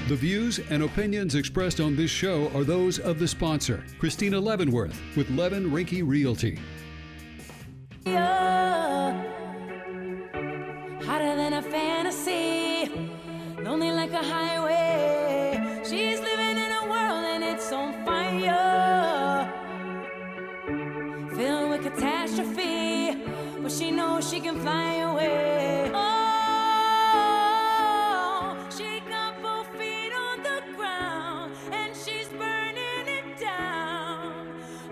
The views and opinions expressed on this show are those of the sponsor, Christina Leavenworth with Levin Rinky Realty. Hotter than a fantasy, lonely like a highway. She's living in a world and it's on fire, filled with catastrophe, but she knows she can fly away. Oh, she got both feet on the ground and she's burning it down.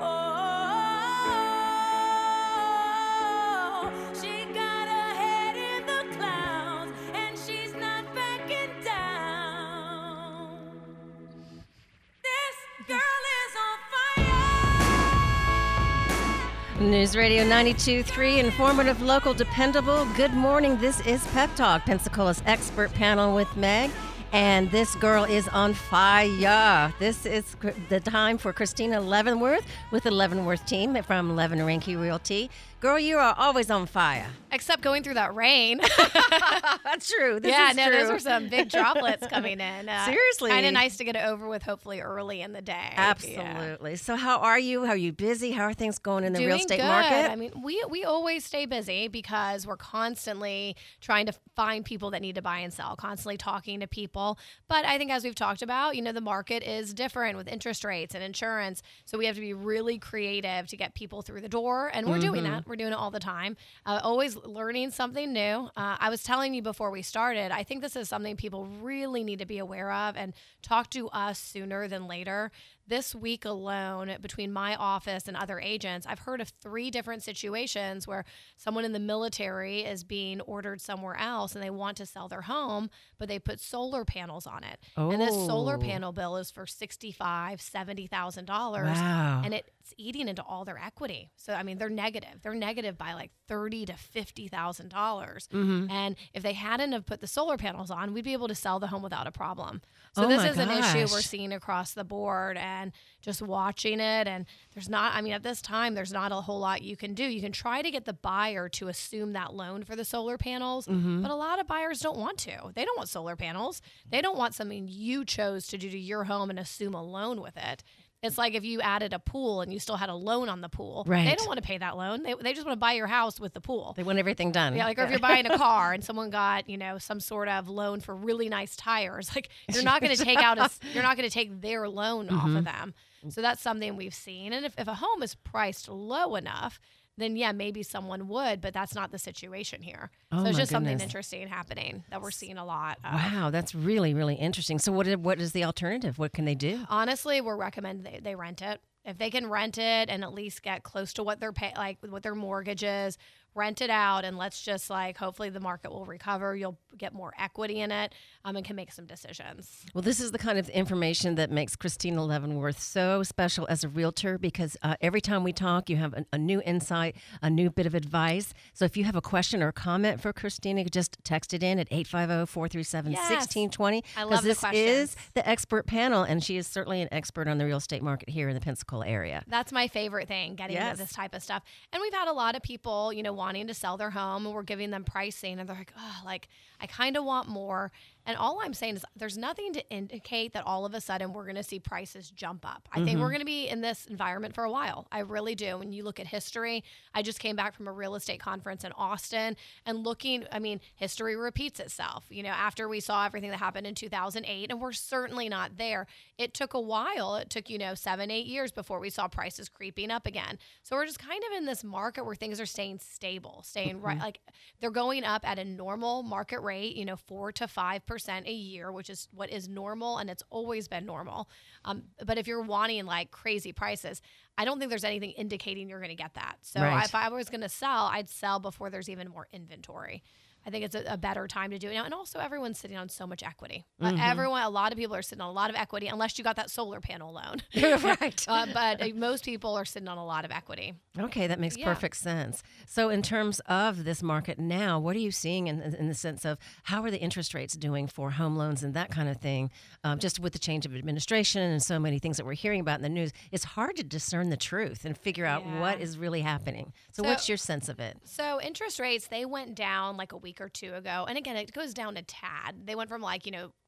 Oh, she got her head in the clouds and she's not backing down. This girl is on fire. News Radio 92.3, informative, local, dependable. Good morning. This is Pep Talk, Pensacola's expert panel with Meg. And this girl is on fire. This is the time for Christina Leavenworth with the Leavenworth team from Levin Rinky Realty. Girl, you are always on fire. Except going through that rain. That's true. This is true. Those were some big droplets coming in. Seriously. Kind of nice to get it over with, hopefully early in the day. Absolutely. Yeah. So how are you? How are you busy? How are things going in the real estate good. market? I mean, we always stay busy because we're constantly trying to find people that need to buy and sell, constantly talking to people. But I think as we've talked about, the market is different with interest rates and insurance. So we have to be really creative to get people through the door. And we're doing that. We're doing it all the time. Always learning something new. I was telling you before we started, I think this is something people really need to be aware of and talk to us sooner than later. This week alone, between my office and other agents, I've heard of 3 different situations where someone in the military is being ordered somewhere else and they want to sell their home, but they put solar panels on it. Oh. And this solar panel bill is for $65,000, $70,000. Wow. And it's eating into all their equity. So, I mean, they're negative. They're negative by like $30,000 to $50,000. And if they hadn't have put the solar panels on, we'd be able to sell the home without a problem. So this is an issue we're seeing across the board and just watching it. And there's not, at this time, there's not a whole lot you can do. You can try to get the buyer to assume that loan for the solar panels, but a lot of buyers don't want to. They don't want solar panels. They don't want something you chose to do to your home and assume a loan with it. It's like if you added a pool and you still had a loan on the pool. Right. They don't want to pay that loan. They just want to buy your house with the pool. They want everything done. Yeah, or if you're buying a car and someone got, some sort of loan for really nice tires, like you're not going to take their loan off of them. So that's something we've seen. And if a home is priced low enough, then yeah, maybe someone would, but that's not the situation here. So it's just something interesting happening that we're seeing a lot of. Wow, that's really, really interesting. So what is the alternative? What can they do? Honestly, we're recommending they rent it. If they can rent it and at least get close to what they're what their mortgage is, rent it out, and let's just hopefully the market will recover. You'll get more equity in it and can make some decisions. Well, this is the kind of information that makes Christina Leavenworth so special as a realtor because every time we talk, you have a new insight, a new bit of advice. So if you have a question or a comment for Christina, just text it in at 850-437-1620. I love the questions. This is the expert panel, and she is certainly an expert on the real estate market here in the Pensacola area. That's my favorite thing, getting into this type of stuff. And we've had a lot of people, wanting to sell their home, and we're giving them pricing, and they're like, I kind of want more. And all I'm saying is there's nothing to indicate that all of a sudden we're going to see prices jump up. I think we're going to be in this environment for a while. I really do. When you look at history, I just came back from a real estate conference in Austin and history repeats itself. After we saw everything that happened in 2008, and we're certainly not there. It took a while. It took, 7-8 years before we saw prices creeping up again. So we're just kind of in this market where things are staying stable, right. Like they're going up at a normal market rate, 4 to 5% a year, which is what is normal, and it's always been normal. But if you're wanting crazy prices, I don't think there's anything indicating you're going to get that. So if I was going to sell, I'd sell before there's even more inventory. I think it's a better time to do it now. And also everyone's sitting on so much equity. A lot of people are sitting on a lot of equity, unless you got that solar panel loan. Right. But most people are sitting on a lot of equity. Okay, that makes perfect sense. So in terms of this market now, what are you seeing in the sense of how are the interest rates doing for home loans and that kind of thing? Just with the change of administration and so many things that we're hearing about in the news, it's hard to discern the truth and figure out what is really happening. So what's your sense of it? So interest rates, they went down a week or two ago. And again, it goes down a tad. They went from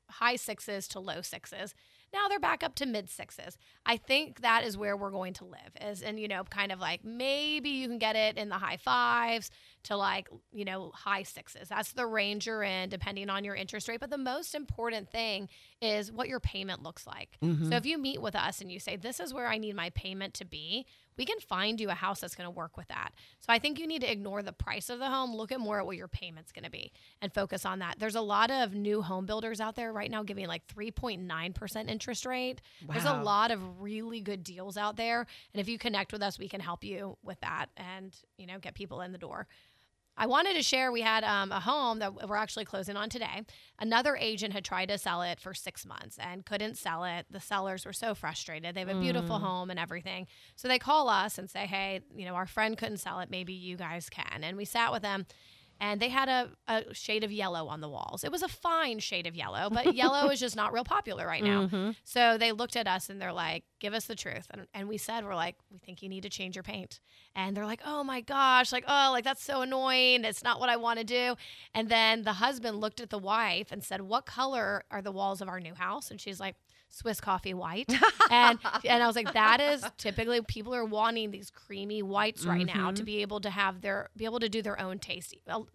high sixes to low sixes. Now they're back up to mid sixes. I think that is where we're going to live is, and, kind of like maybe you can get it in the high fives to like, high sixes. That's the range you're in depending on your interest rate. But the most important thing is what your payment looks like. So if you meet with us and you say, this is where I need my payment to be, we can find you a house that's going to work with that. So I think you need to ignore the price of the home, look at more at what your payment's going to be and focus on that. There's a lot of new home builders out there right now giving like 3.9% interest rate. Wow. There's a lot of really good deals out there. And if you connect with us, we can help you with that and, get people in the door. I wanted to share, we had a home that we're actually closing on today. Another agent had tried to sell it for 6 months and couldn't sell it. The sellers were so frustrated. They have a beautiful home and everything. So they call us and say, hey, our friend couldn't sell it. Maybe you guys can. And we sat with them. And they had a shade of yellow on the walls. It was a fine shade of yellow, but yellow is just not real popular right now. So they looked at us and they're like, give us the truth. And we said, we're like, we think you need to change your paint. And they're like, oh my gosh, that's so annoying. It's not what I want to do. And then the husband looked at the wife and said, what color are the walls of our new house? And she's like, Swiss coffee white. and I was like, that is typically people are wanting these creamy whites right now to be able to do their own taste.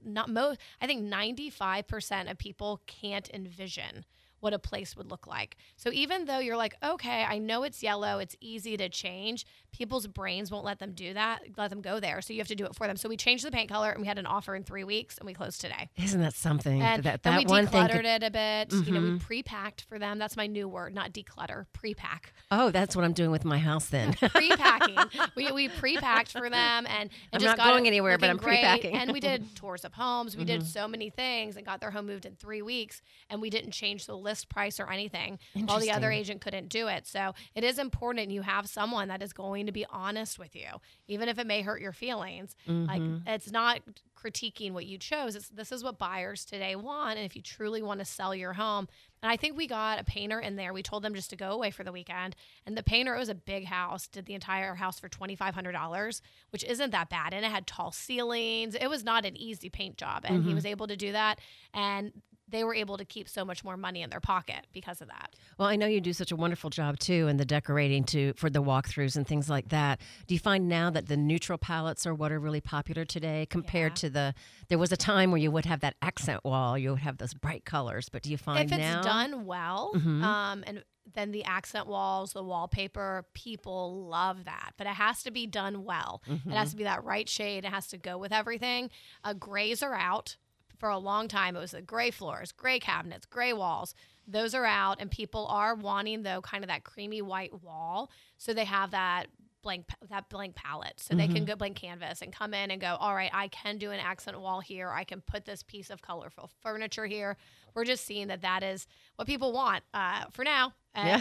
I think 95% of people can't envision what a place would look like. So even though you're like, okay, I know it's yellow, it's easy to change, people's brains won't let them do that, let them go there. So you have to do it for them. So we changed the paint color and we had an offer in 3 weeks and we closed today. Isn't that something? And that we one thing decluttered it a bit. We pre-packed for them. That's my new word, not declutter, pre-pack. Oh, that's what I'm doing with my house then. Pre-packing. we pre-packed for them and I'm just not got going anywhere, but I'm great. pre-packing. And we did tours of homes. We did so many things and got their home moved in 3 weeks. And we didn't change the list price or anything while the other agent couldn't do it. So it is important you have someone that is going to be honest with you, even if it may hurt your feelings. Like it's not critiquing what you chose. This is what buyers today want. And if you truly want to sell your home, and I think we got a painter in there. We told them just to go away for the weekend. And the painter, it was a big house, did the entire house for $2,500, which isn't that bad. And it had tall ceilings. It was not an easy paint job. And he was able to do that. And they were able to keep so much more money in their pocket because of that. Well, I know you do such a wonderful job too in the decorating for the walkthroughs and things like that. Do you find now that the neutral palettes are what are really popular today compared to there was a time where you would have that accent wall, you would have those bright colors, but do you find if it's now done well, and then the accent walls, the wallpaper, people love that. But it has to be done well. It has to be that right shade. It has to go with everything. Grays are out. For a long time, it was the gray floors, gray cabinets, gray walls. Those are out, and people are wanting, though, kind of that creamy white wall. So they have that blank palette. So they can go blank canvas and come in and go, all right, I can do an accent wall here. I can put this piece of colorful furniture here. We're just seeing that is what people want for now.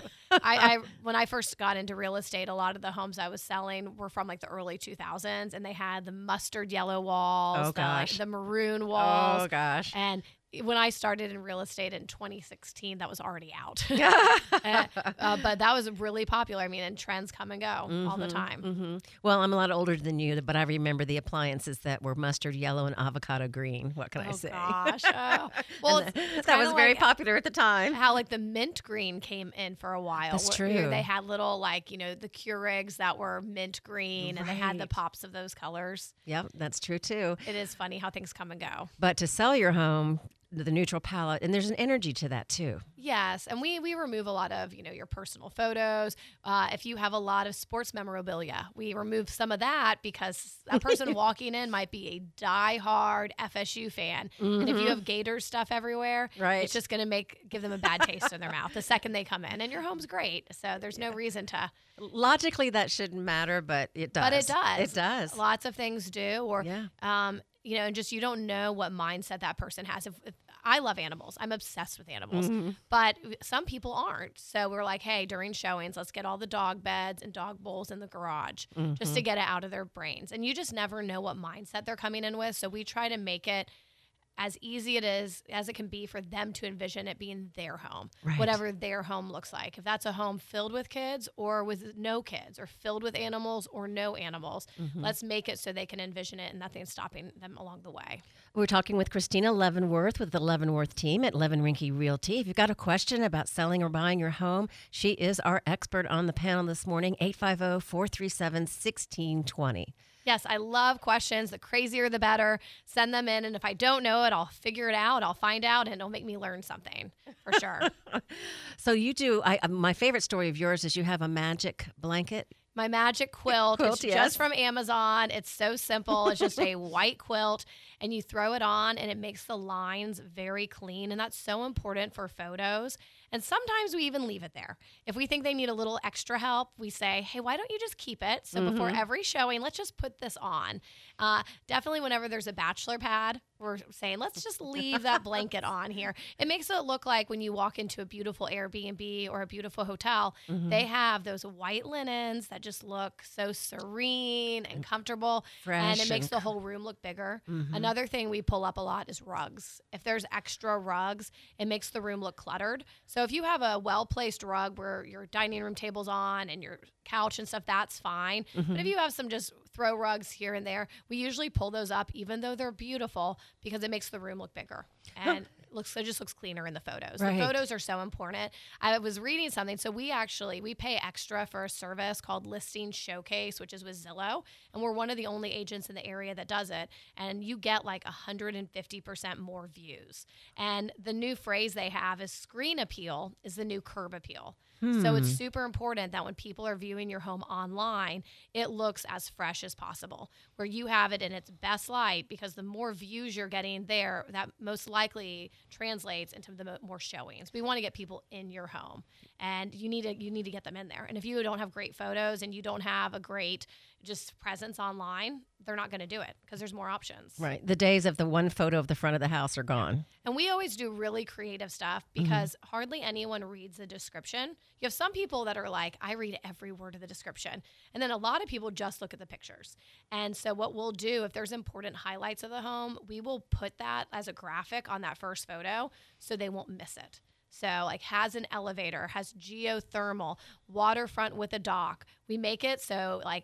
I when I first got into real estate, a lot of the homes I was selling were from like the early 2000s, and they had the mustard yellow walls, the maroon walls. Oh gosh. And when I started in real estate in 2016, that was already out. But that was really popular. I mean, and trends come and go all the time. Well, I'm a lot older than you, but I remember the appliances that were mustard yellow and avocado green. What can I say? Gosh. Well, it's that was very like popular at the time. How like the mint green came in for a while. That's true. They had little the Keurigs that were mint green, and they had the pops of those colors. Yep, that's true too. It is funny how things come and go. But to sell your home, the neutral palette, and there's an energy to that too. Yes, and we remove a lot of your personal photos. If you have a lot of sports memorabilia, we remove some of that because that person walking in might be a diehard FSU fan, and if you have Gators stuff everywhere, it's just going to give them a bad taste in their mouth the second they come in. And your home's great, so there's no reason to. Logically, that shouldn't matter, but it does. But it does. It does. Lots of things do, or and just you don't know what mindset that person has. If I love animals, I'm obsessed with animals, but some people aren't. So we're like, hey, during showings, let's get all the dog beds and dog bowls in the garage just to get it out of their brains. And you just never know what mindset they're coming in with. So we try to make it as easy it is as it can be for them to envision it being their home, Right. whatever their home looks like. If that's a home filled with kids or with no kids, or filled with animals or no animals, let's make it so they can envision it and nothing's stopping them along the way. We're talking with Christina Leavenworth with the Leavenworth team at Levin Rinke Realty. If you've got a question about selling or buying your home, she is our expert on the panel this morning, 850-437-1620. Yes, I love questions. The crazier, the better. Send them in. And if I don't know it, I'll figure it out. I'll find out, and it'll make me learn something for sure. So you do, my favorite story of yours is you have a magic blanket. My magic quilt. It's Yes. just from Amazon. It's so simple. It's just a white quilt, and you throw it on, and it makes the lines very clean. And that's so important for photos. And sometimes we even leave it there. If we think they need a little extra help, we say, hey, why don't you just keep it? So before every showing, let's just put this on. Definitely whenever there's a bachelor pad, we're saying, let's just leave that blanket on here. It makes it look like when you walk into a beautiful Airbnb or a beautiful hotel, they have those white linens that just look so serene and comfortable. Fresh And it makes and the whole room look bigger. Another thing we pull up a lot is rugs. If there's extra rugs, it makes the room look cluttered. So if you have a well-placed rug where your dining room table's on and your couch and stuff, that's fine. But if you have some just throw rugs here and there, we usually pull those up even though they're beautiful because it makes the room look bigger. And it just looks cleaner in the photos. Right. The photos are so important. I was reading something. So we pay extra for a service called Listing Showcase, which is with Zillow. And we're one of the only agents in the area that does it. And you get like 150% more views. And the new phrase they have is screen appeal is the new curb appeal. So it's super important that when people are viewing your home online, it looks as fresh as possible, where you have it in its best light, because the more views you're getting there, that most likely translates into the more showings. We want to get people in your home, and you need to get them in there. And if you don't have great photos and you don't have a great just presence online, they're not going to do it because there's more options. Right. The days of the one photo of the front of the house are gone. And we always do really creative stuff because hardly anyone reads the description. You have some people that are like, I read every word of the description. And then a lot of people just look at the pictures. And so what we'll do, if there's important highlights of the home, we will put that as a graphic on that first photo so they won't miss it. So like has an elevator, has geothermal, waterfront with a dock. We make it so like,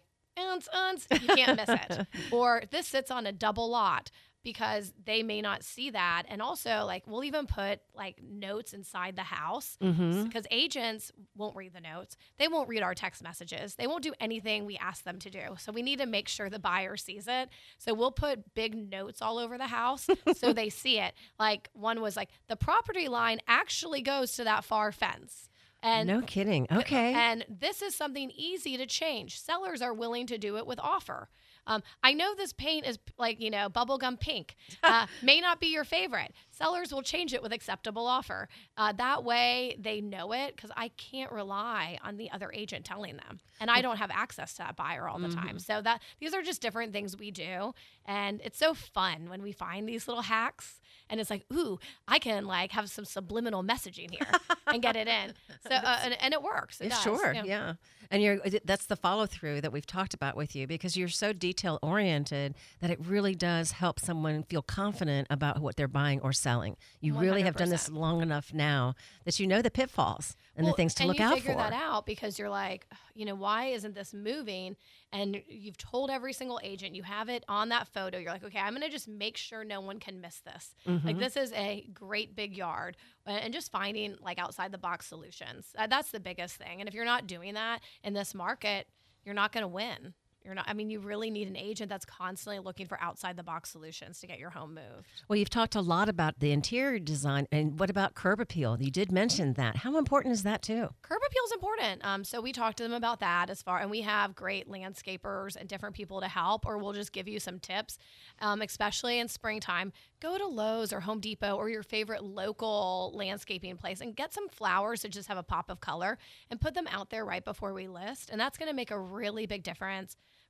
you can't miss it. Or this sits on a double lot, because they may not see that. And also, like, we'll even put like notes inside the house because agents won't read the notes. They won't read our text messages. They won't do anything we ask them to do. So we need to make sure the buyer sees it. So we'll put big notes all over the house so they see it. Like one was like, the property line actually goes to that far fence. And No kidding. Okay. And this is something easy to change. Sellers are willing to do it with offer. I know this paint is like, bubblegum pink. May not be your favorite. Sellers will change it with acceptable offer. That way they know it, because I can't rely on the other agent telling them. And I don't have access to that buyer all the time. So these are just different things we do. And it's so fun when we find these little hacks. And it's like, ooh, I can like have some subliminal messaging here and get it in. So and it works. It does. Sure, yeah. And that's the follow through that we've talked about with you, because you're so detail oriented that it really does help someone feel confident about what they're buying or selling. You really have done this 100%. long enough now that you know the pitfalls and the things to look out for. And you figure that out because you're like, why isn't this moving? And you've told every single agent, you have it on that photo. You're like, okay, I'm going to just make sure no one can miss this. Like, this is a great big yard. And just finding like outside the box solutions. That's the biggest thing. And if you're not doing that in this market, you're not going to win. You really need an agent that's constantly looking for outside the box solutions to get your home moved. Well, you've talked a lot about the interior design, and what about curb appeal? You did mention that. How important is that too? Curb appeal is important. So we talked to them about that and we have great landscapers and different people to help, or we'll just give you some tips, especially in springtime. Go to Lowe's or Home Depot or your favorite local landscaping place and get some flowers that just have a pop of color and put them out there right before we list. And that's going to make a really big difference.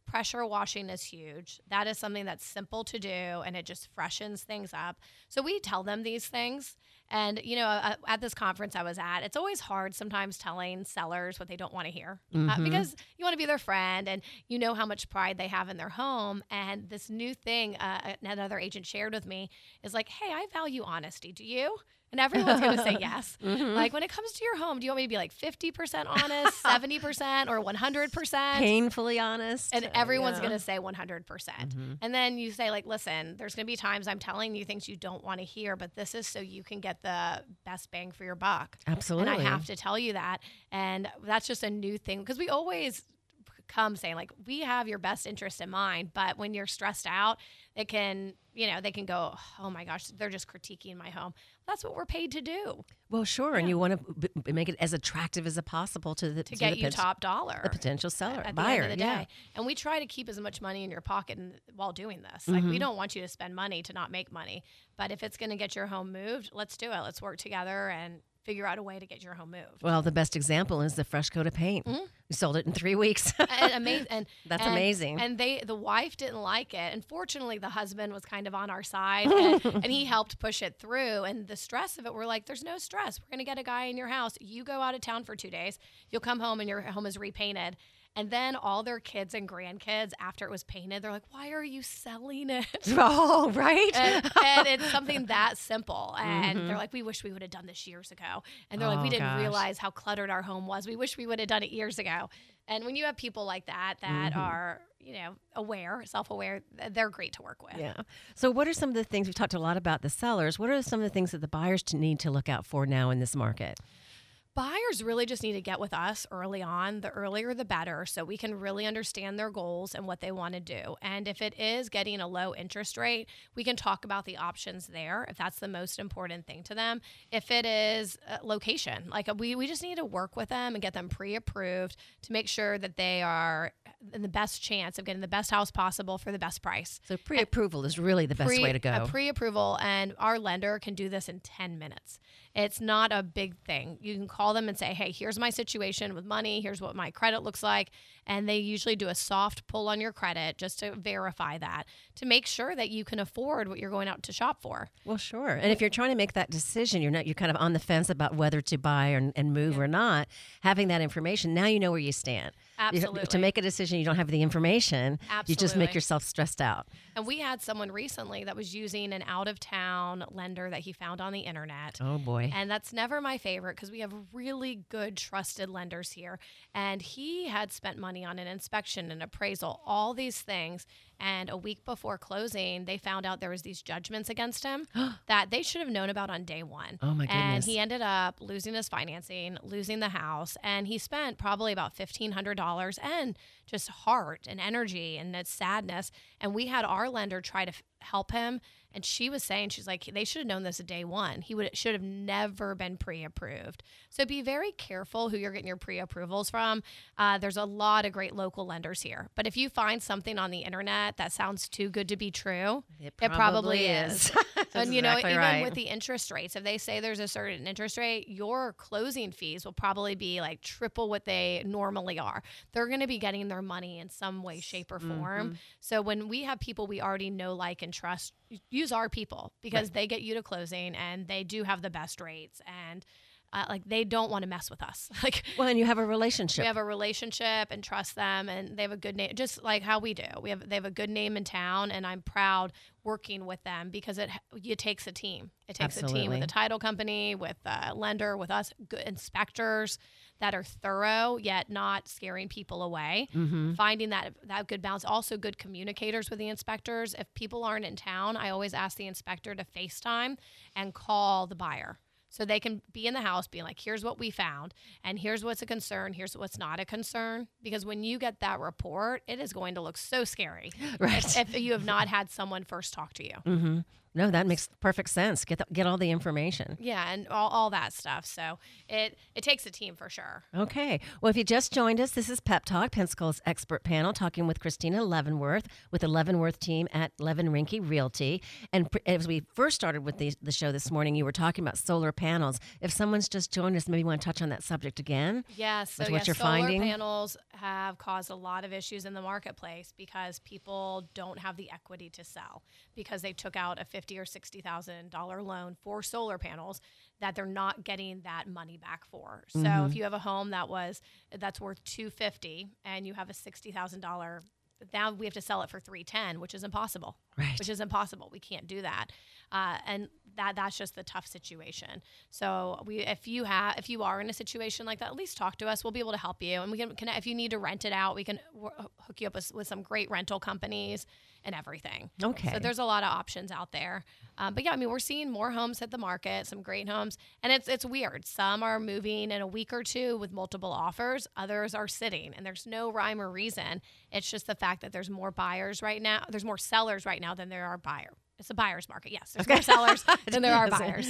pressure washing is huge. That is something that's simple to do, and it just freshens things up. So we tell them these things. And, at this conference I was at, it's always hard sometimes telling sellers what they don't want to hear because you want to be their friend and you know how much pride they have in their home. And this new thing another agent shared with me is like, hey, I value honesty. Do you? And everyone's going to say yes. Like, when it comes to your home, do you want me to be like 50% honest, 70%, or 100%? Painfully honest. And everyone's going to say 100%. And then you say, like, listen, there's going to be times I'm telling you things you don't want to hear, but this is so you can get the best bang for your buck. Absolutely. And I have to tell you that. And that's just a new thing because we always come saying, like, we have your best interest in mind. But when you're stressed out, it can, they can go, oh my gosh, they're just critiquing my home. That's what we're paid to do. Well, sure. Yeah. And you want to make it as attractive as possible to get you top dollar. The potential seller, at buyer. the end of the day. And we try to keep as much money in your pocket while doing this. Like, we don't want you to spend money to not make money. But if it's going to get your home moved, let's do it. Let's work together and figure out a way to get your home moved. Well, the best example is the fresh coat of paint. We sold it in 3 weeks. That's amazing. And the wife didn't like it. And fortunately, the husband was kind of on our side and he helped push it through. And the stress of it, we're like, there's no stress. We're going to get a guy in your house. You go out of town for 2 days. You'll come home and your home is repainted. And then all their kids and grandkids, after it was painted, they're like, why are you selling it? Oh, right. And it's something that simple. And they're like, we wish we would have done this years ago. And they're like, we didn't realize how cluttered our home was. We wish we would have done it years ago. And when you have people like that are, aware, self-aware, they're great to work with. Yeah. So what are some of the things, we've talked a lot about the sellers, what are some of the things that the buyers need to look out for now in this market? Buyers really just need to get with us early on. The earlier, the better, so we can really understand their goals and what they want to do. And if it is getting a low interest rate, we can talk about the options there if that's the most important thing to them. If it is location, like we just need to work with them and get them pre-approved to make sure that they are in the best chance of getting the best house possible for the best price. So pre-approval is really the best way to go. Pre-approval, and our lender can do this in 10 minutes. It's not a big thing. You can call them and say, hey, here's my situation with money. Here's what my credit looks like. And they usually do a soft pull on your credit just to verify that, to make sure that you can afford what you're going out to shop for. Well, sure. And if you're trying to make that decision, you're kind of on the fence about whether to buy and move or not, having that information, now you know where you stand. Absolutely. To make a decision, you don't have the information. Absolutely. You just make yourself stressed out. And we had someone recently that was using an out-of-town lender that he found on the internet. Oh, boy. And that's never my favorite because we have really good, trusted lenders here. And he had spent money on an inspection and appraisal, all these things. And a week before closing, they found out there was these judgments against him that they should have known about on day one. Oh, my goodness. And he ended up losing his financing, losing the house, and he spent probably about $1,500 and just heart and energy and sadness. And we had our lender try to help him. And she was saying, she's like, they should have known this at day one. He should have never been pre-approved. So be very careful who you're getting your pre-approvals from. There's a lot of great local lenders here. But if you find something on the internet that sounds too good to be true, it probably is. And exactly even right. with the interest rates, if they say there's a certain interest rate, your closing fees will probably be like triple what they normally are. They're going to be getting their money in some way, shape, or form. So when we have people we already know, like, and trust, use our people because they get you to closing and they do have the best rates and they don't want to mess with us. Well, and you have a relationship. We have a relationship and trust them, and they have a good name, just like how we do. They have a good name in town, and I'm proud working with them because it takes a team. It takes a team with a title company, with a lender, with us, good inspectors that are thorough yet not scaring people away. Finding that good balance. Also good communicators with the inspectors. If people aren't in town, I always ask the inspector to FaceTime and call the buyer. So they can be in the house being like, here's what we found, and here's what's a concern, here's what's not a concern. Because when you get that report, it is going to look so scary. Right. If you have not had someone first talk to you. No, that makes perfect sense. Get all the information. Yeah, and all that stuff. So it takes a team for sure. Okay. Well, if you just joined us, this is Pep Talk, Pensacola's expert panel, talking with Christina Leavenworth with the Leavenworth team at Levin Rinke Realty. And as we first started with the show this morning, you were talking about solar panels. If someone's just joined us, maybe you want to touch on that subject again? Yes. So with what you're solar finding? panels have caused a lot of issues in the marketplace because people don't have the equity to sell because they took out a $50,000 or $60,000 loan for solar panels that they're not getting that money back for. So if you have a home that's worth $250,000 and you have a $60,000, now we have to sell it for $310,000, which is impossible. Right. Which is impossible. We can't do that, and that's just the tough situation. So if you are in a situation like that, at least talk to us. We'll be able to help you, and we can connect. If you need to rent it out, we can hook you up with some great rental companies and everything. Okay. So there's a lot of options out there. But yeah, I mean, we're seeing more homes hit the market, some great homes, and it's weird. Some are moving in a week or two with multiple offers. Others are sitting, and there's no rhyme or reason. It's just the fact that there's more buyers right now. There's more sellers right now than there are buyers. It's a buyer's market. Yes, there's more sellers than there are buyers.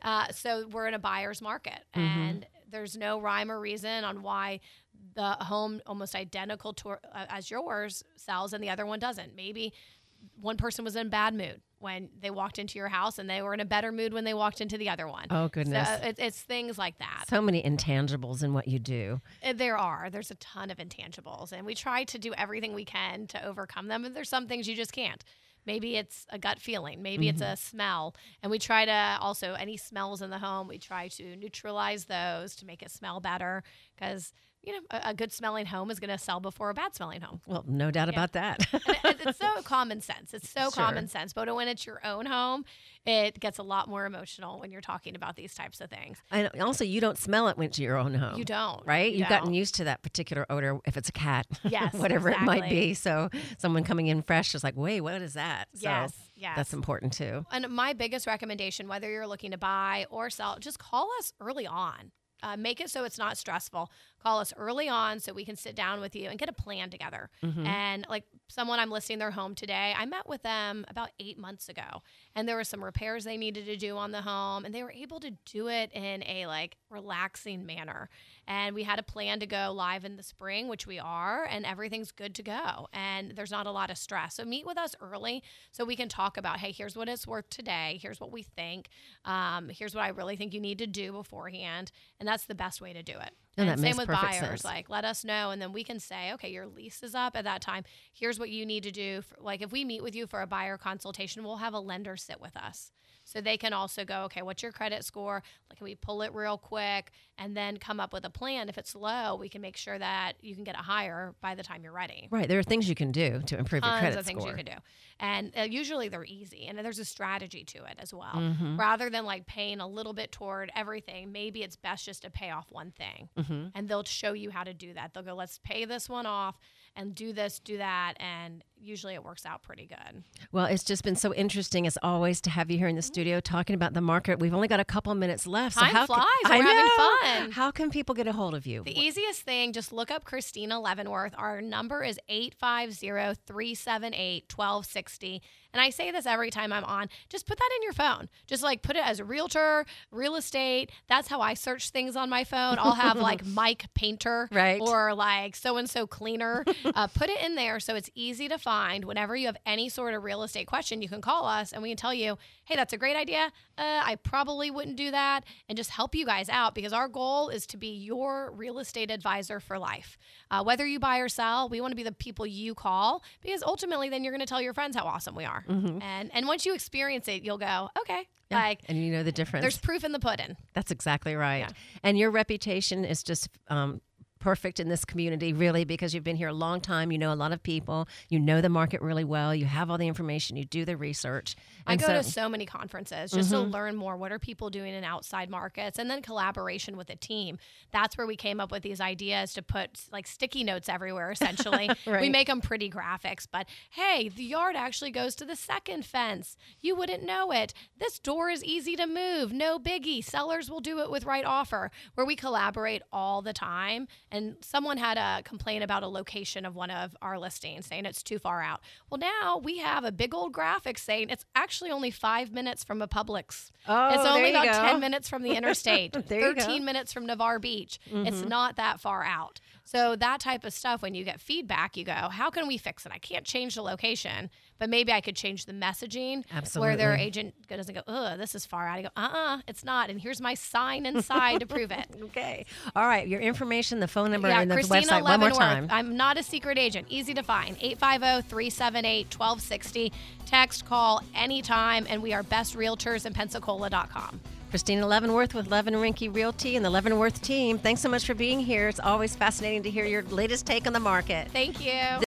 So we're in a buyer's market, and there's no rhyme or reason on why the home almost identical to as yours sells and the other one doesn't. Maybe one person was in a bad mood when they walked into your house, and they were in a better mood when they walked into the other one. Oh, goodness. So it's things like that. So many intangibles in what you do. There's a ton of intangibles, and we try to do everything we can to overcome them. And there's some things you just can't. Maybe it's a gut feeling. Maybe it's a smell. And we try to also, any smells in the home, we try to neutralize those to make it smell better because, a good smelling home is going to sell before a bad smelling home. Well, no doubt about that. And it's so common sense. It's so Sure. common sense. But when it's your own home, it gets a lot more emotional when you're talking about these types of things. And also, you don't smell it when it's your own home. You don't. Right? You You've gotten don't. used to that particular odor if it's a cat. Yes, Whatever it might exactly. be. So someone coming in fresh is like, wait, what is that? So Yes. that's important too. And my biggest recommendation, whether you're looking to buy or sell, just call us early on. Make it so it's not stressful. Call us early on so we can sit down with you and get a plan together. And like someone I'm listing their home today, I met with them about 8 months ago, and there were some repairs they needed to do on the home, and they were able to do it in a relaxing manner. And we had a plan to go live in the spring, which we are, and everything's good to go. And there's not a lot of stress. So meet with us early so we can talk about, hey, here's what it's worth today. Here's what we think. Here's what I really think you need to do beforehand. And that's the best way to do it. And that same makes with perfect buyers, sense. let us know, and then we can say, okay, your lease is up at that time. Here's what you need to do. If we meet with you for a buyer consultation, we'll have a lender sit with us. So they can also go, okay, what's your credit score? Can we pull it real quick and then come up with a plan? If it's low, we can make sure that you can get it higher by the time you're ready. Right. There are things you can do to improve your Tons credit of things score. you can do. And usually they're easy. And there's a strategy to it as well. Rather than paying a little bit toward everything, maybe it's best just to pay off one thing. And they'll show you how to do that. They'll go, let's pay this one off and do this, do that. And usually it works out pretty good. Well, it's just been so interesting, as always, to have you here in the studio talking about the market. We've only got a couple of minutes left. Time flies. I We're know. having fun. How can people get a hold of you? The easiest thing, just look up Christina Leavenworth. Our number is 850-378-1260. And I say this every time I'm on. Just put that in your phone. Just put it as a realtor, real estate. That's how I search things on my phone. I'll have Mike Painter, Right. or so-and-so cleaner. Put it in there so it's easy to find. Whenever you have any sort of real estate question, you can call us and we can tell you, hey, that's a great idea. I probably wouldn't do that, and just help you guys out, because our goal is to be your real estate advisor for life. Whether you buy or sell, we want to be the people you call, because ultimately then you're going to tell your friends how awesome we are. And once you experience it, you'll go, okay, Yeah. And you know the difference. there's proof in the pudding. That's exactly right. Yeah. And your reputation is just perfect in this community, really, because you've been here a long time. You know a lot of people. You know the market really well. You have all the information. You do the research. I And go to so many conferences just to learn more. What are people doing in outside markets? And then collaboration with a team. That's where we came up with these ideas to put sticky notes everywhere, essentially. Right. We make them pretty graphics, but hey, the yard actually goes to the second fence. You wouldn't know it. This door is easy to move. No biggie. Sellers will do it with right offer, where we collaborate all the time. and someone had a complaint about a location of one of our listings saying it's too far out. Well, now we have a big old graphic saying it's actually only 5 minutes from a Publix. Oh, it's only there you about go. 10 minutes from the interstate, There you go. 13 minutes from Navarre Beach. It's not that far out. So that type of stuff, when you get feedback, you go, how can we fix it? I can't change the location, but maybe I could change the messaging where their Absolutely. agent doesn't go, ugh, this is far out. I go, it's not. And here's my sign inside to prove it. Okay. All right. Your information, the phone number, Yeah, and the Christina website one more Leavenworth. time. I'm not a secret agent. Easy to find. 850-378-1260. Text, call anytime, and we are best realtors in Pensacola.com. Christina Leavenworth with Levin Rinky Realty and the Leavenworth team. Thanks so much for being here. It's always fascinating to hear your latest take on the market. Thank you.